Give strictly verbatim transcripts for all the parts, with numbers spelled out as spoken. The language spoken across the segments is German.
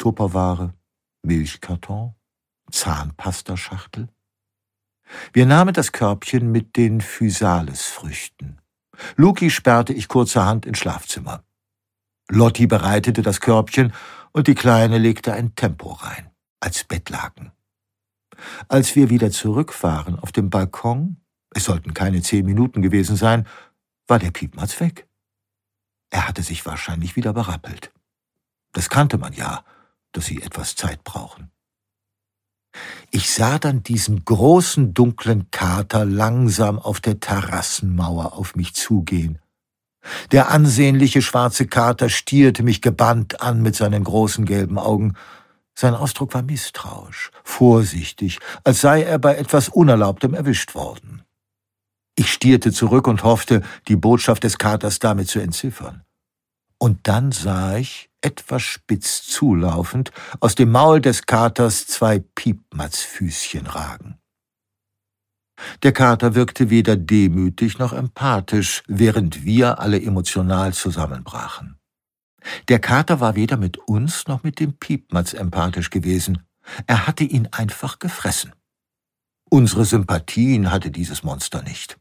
Tupperware, Milchkarton, Zahnpastaschachtel. Wir nahmen das Körbchen mit den Physalis-Früchten. Luki sperrte ich kurzerhand ins Schlafzimmer. Lotti bereitete das Körbchen und die Kleine legte ein Tempo rein, als Bettlaken. Als wir wieder zurück waren auf dem Balkon, es sollten keine zehn Minuten gewesen sein, war der Piepmatz weg. Er hatte sich wahrscheinlich wieder berappelt. Das kannte man ja, dass sie etwas Zeit brauchen. Ich sah dann diesen großen, dunklen Kater langsam auf der Terrassenmauer auf mich zugehen. Der ansehnliche schwarze Kater stierte mich gebannt an mit seinen großen gelben Augen. Sein Ausdruck war misstrauisch, vorsichtig, als sei er bei etwas Unerlaubtem erwischt worden. Ich stierte zurück und hoffte, die Botschaft des Katers damit zu entziffern. Und dann sah ich, etwas spitz zulaufend, aus dem Maul des Katers zwei Piepmatzfüßchen ragen. Der Kater wirkte weder demütig noch empathisch, während wir alle emotional zusammenbrachen. Der Kater war weder mit uns noch mit dem Piepmatz empathisch gewesen. Er hatte ihn einfach gefressen. Unsere Sympathien hatte dieses Monster nicht.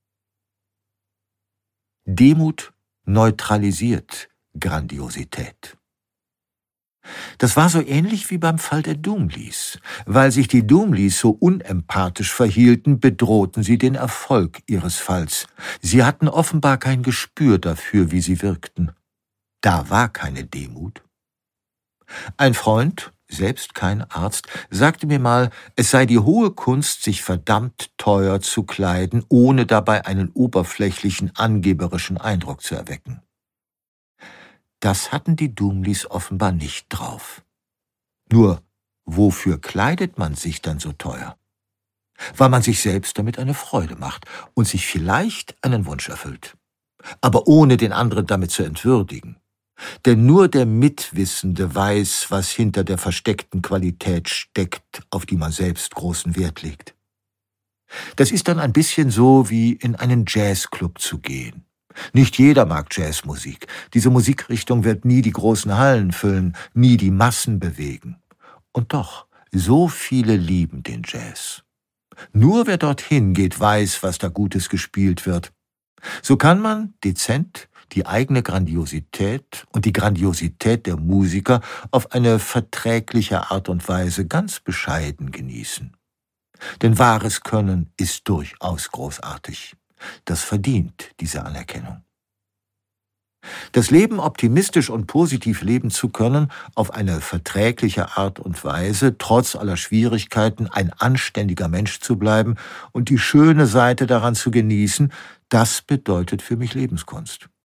Demut neutralisiert Grandiosität. Das war so ähnlich wie beim Fall der Dumleys. Weil sich die Dumleys so unempathisch verhielten, bedrohten sie den Erfolg ihres Falls. Sie hatten offenbar kein Gespür dafür, wie sie wirkten. Da war keine Demut. Ein Freund, selbst kein Arzt, sagte mir mal, es sei die hohe Kunst, sich verdammt teuer zu kleiden, ohne dabei einen oberflächlichen, angeberischen Eindruck zu erwecken. Das hatten die Dumleys offenbar nicht drauf. Nur, wofür kleidet man sich dann so teuer? Weil man sich selbst damit eine Freude macht und sich vielleicht einen Wunsch erfüllt. Aber ohne den anderen damit zu entwürdigen. Denn nur der Mitwissende weiß, was hinter der versteckten Qualität steckt, auf die man selbst großen Wert legt. Das ist dann ein bisschen so, wie in einen Jazzclub zu gehen. Nicht jeder mag Jazzmusik. Diese Musikrichtung wird nie die großen Hallen füllen, nie die Massen bewegen. Und doch, so viele lieben den Jazz. Nur wer dorthin geht, weiß, was da Gutes gespielt wird. So kann man dezent die eigene Grandiosität und die Grandiosität der Musiker auf eine verträgliche Art und Weise ganz bescheiden genießen. Denn wahres Können ist durchaus großartig. Das verdient diese Anerkennung. Das Leben optimistisch und positiv leben zu können, auf eine verträgliche Art und Weise, trotz aller Schwierigkeiten ein anständiger Mensch zu bleiben und die schöne Seite daran zu genießen, das bedeutet für mich Lebenskunst.